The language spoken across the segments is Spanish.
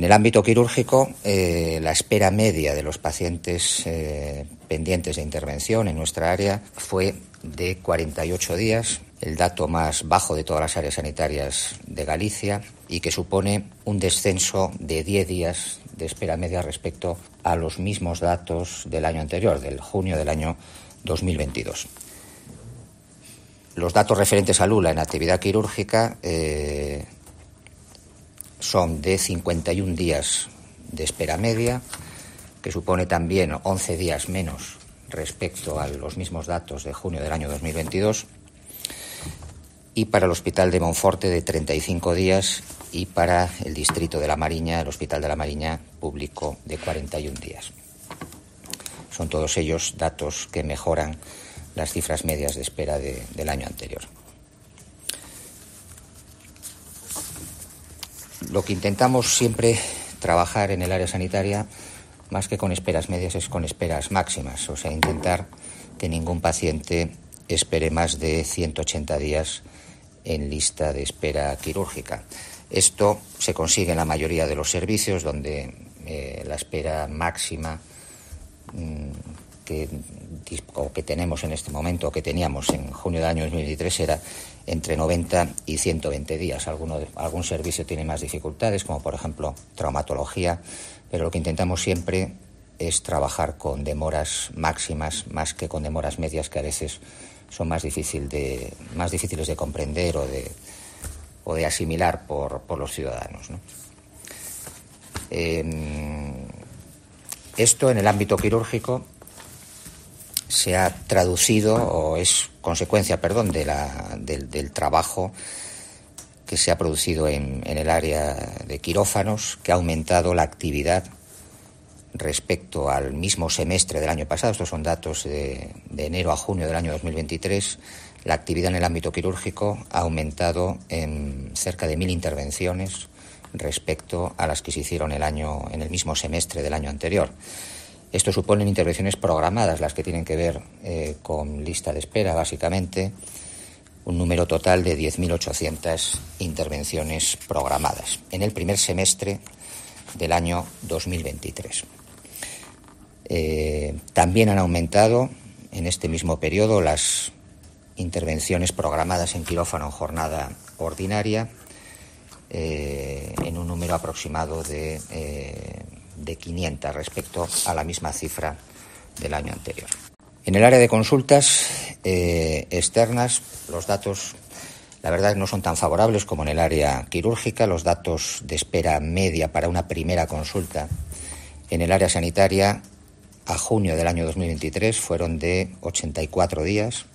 En el ámbito quirúrgico, la espera media de los pacientes pendientes de intervención en nuestra área fue de 48 días, el dato más bajo de todas las áreas sanitarias de Galicia, y que supone un descenso de 10 días de espera media respecto a los mismos datos del año anterior, del junio del año 2022. Los datos referentes al ULA en actividad quirúrgica son de 51 días de espera media, que supone también 11 días menos respecto a los mismos datos de junio del año 2022, y para el Hospital de Monforte de 35 días y para el Distrito de la Mariña, el Hospital de la Mariña Público, de 41 días. Son todos ellos datos que mejoran las cifras medias de espera del año anterior. Lo que intentamos siempre trabajar en el área sanitaria, más que con esperas medias, es con esperas máximas, o sea, intentar que ningún paciente espere más de 180 días en lista de espera quirúrgica. Esto se consigue en la mayoría de los servicios, donde la espera máxima que tenemos en este momento, o que teníamos en junio del año 2023, era entre 90 y 120 días. Algún servicio tiene más dificultades, como por ejemplo traumatología, pero lo que intentamos siempre es trabajar con demoras máximas más que con demoras medias, que a veces son más difíciles de comprender o de asimilar por los ciudadanos, ¿no? Esto en el ámbito quirúrgico se ha traducido, o es consecuencia, del trabajo que se ha producido en el área de quirófanos, que ha aumentado la actividad respecto al mismo semestre del año pasado. Estos son datos de enero a junio del año 2023. La actividad en el ámbito quirúrgico ha aumentado en cerca de 1.000 intervenciones respecto a las que se hicieron en el mismo semestre del año anterior. Esto supone intervenciones programadas, las que tienen que ver con lista de espera, básicamente, un número total de 10.800 intervenciones programadas en el primer semestre del año 2023. También han aumentado en este mismo periodo las intervenciones programadas en quirófano en jornada ordinaria, en un número aproximado de 500 respecto a la misma cifra del año anterior. En el área de consultas externas, los datos, la verdad, no son tan favorables como en el área quirúrgica. Los datos de espera media para una primera consulta en el área sanitaria a junio del año 2023 fueron de 84 días.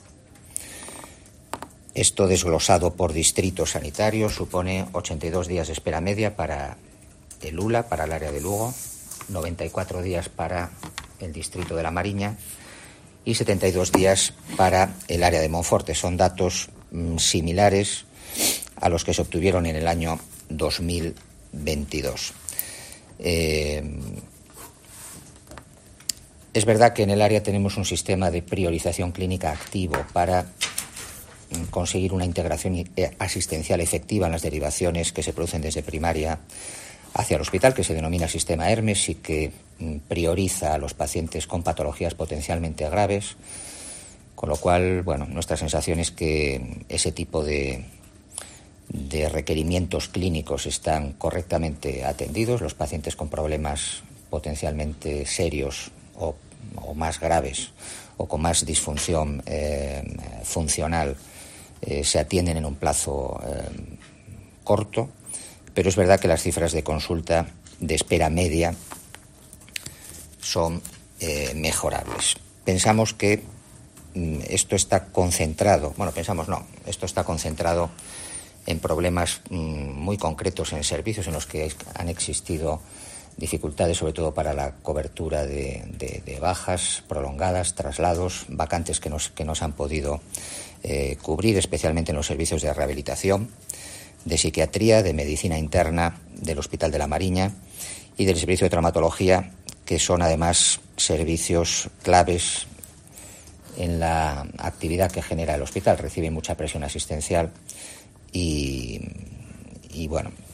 Esto, desglosado por distritos sanitarios, supone 82 días de espera media para el ULA, para el área de Lugo, 94 días para el Distrito de la Mariña y 72 días para el área de Monforte. Son datos similares a los que se obtuvieron en el año 2022. Es verdad que en el área tenemos un sistema de priorización clínica activo para conseguir una integración asistencial efectiva en las derivaciones que se producen desde primaria hacia el hospital, que se denomina sistema Hermes, y que prioriza a los pacientes con patologías potencialmente graves, con lo cual, nuestra sensación es que ese tipo de requerimientos clínicos están correctamente atendidos. Los pacientes con problemas potencialmente serios o más graves o con más disfunción funcional se atienden en un plazo corto, pero es verdad que las cifras de consulta de espera media son mejorables. Pensamos que esto está concentrado, esto está concentrado en problemas muy concretos en servicios en los que han existido dificultades, sobre todo para la cobertura de bajas prolongadas, traslados, vacantes que no se han podido cubrir, especialmente en los servicios de rehabilitación, de psiquiatría, de medicina interna del Hospital de la Mariña y del servicio de traumatología, que son además servicios claves en la actividad que genera el hospital. Recibe mucha presión asistencial y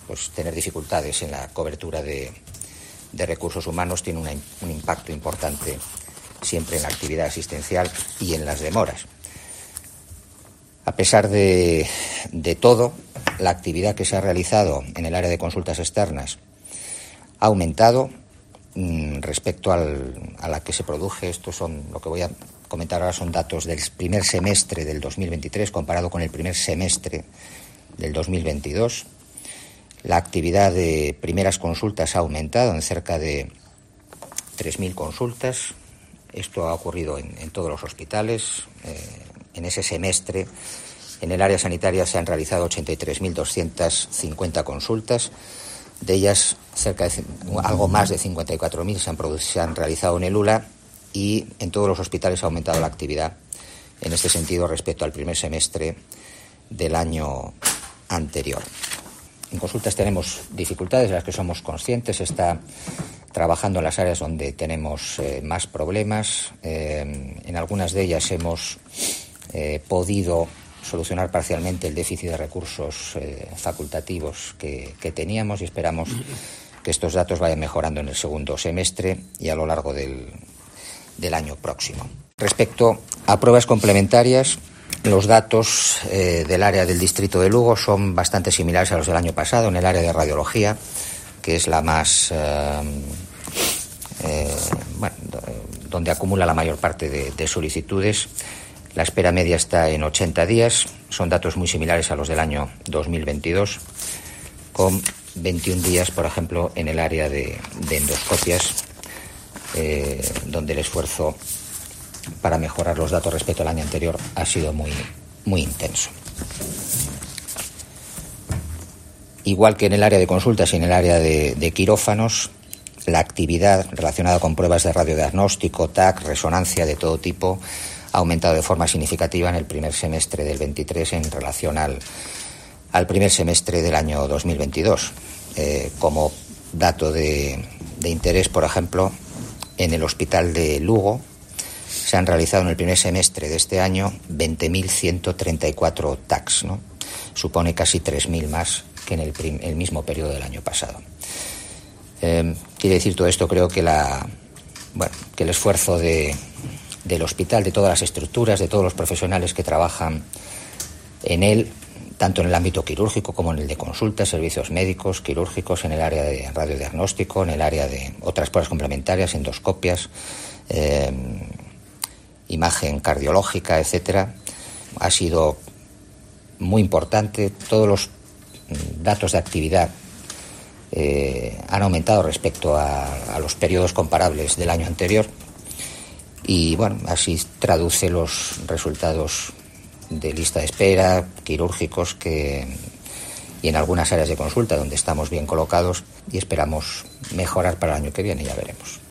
pues tener dificultades en la cobertura de recursos humanos tiene un impacto importante siempre en la actividad asistencial y en las demoras. A pesar de todo, la actividad que se ha realizado en el área de consultas externas ha aumentado respecto a la que se produje. Lo que voy a comentar ahora son datos del primer semestre del 2023 comparado con el primer semestre del 2022. La actividad de primeras consultas ha aumentado en cerca de 3.000 consultas. Esto ha ocurrido en todos los hospitales. En ese semestre, en el área sanitaria se han realizado 83.250 consultas. De ellas, algo más de 54.000 se han realizado en el ULA, y en todos los hospitales ha aumentado la actividad en este sentido respecto al primer semestre del año anterior. En consultas tenemos dificultades de las que somos conscientes. Se está trabajando en las áreas donde tenemos más problemas. En algunas de ellas hemos podido solucionar parcialmente el déficit de recursos facultativos que teníamos, y esperamos que estos datos vayan mejorando en el segundo semestre y a lo largo del año próximo. Respecto a pruebas complementarias, los datos del área del distrito de Lugo son bastante similares a los del año pasado. En el área de radiología, que es la más donde acumula la mayor parte de solicitudes, la espera media está en 80 días. Son datos muy similares a los del año 2022, con 21 días, por ejemplo, en el área de endoscopias, donde el esfuerzo para mejorar los datos respecto al año anterior ha sido muy intenso. Igual que en el área de consultas y en el área de quirófanos, la actividad relacionada con pruebas de radiodiagnóstico, TAC, resonancia de todo tipo, ha aumentado de forma significativa en el primer semestre del 23 en relación al primer semestre del año 2022. Como dato de interés, por ejemplo, en el hospital de Lugo se han realizado en el primer semestre de este año 20.134 TACs, ¿no? Supone casi 3.000 más que en el mismo periodo del año pasado. Quiere decir todo esto, creo que el esfuerzo del hospital, de todas las estructuras, de todos los profesionales que trabajan en él, tanto en el ámbito quirúrgico como en el de consultas, servicios médicos, quirúrgicos, en el área de radiodiagnóstico, en el área de otras pruebas complementarias, endoscopias, imagen cardiológica, etcétera, ha sido muy importante. Todos los datos de actividad han aumentado respecto a los periodos comparables del año anterior, y así traduce los resultados de lista de espera, quirúrgicos, y en algunas áreas de consulta donde estamos bien colocados y esperamos mejorar para el año que viene, ya veremos.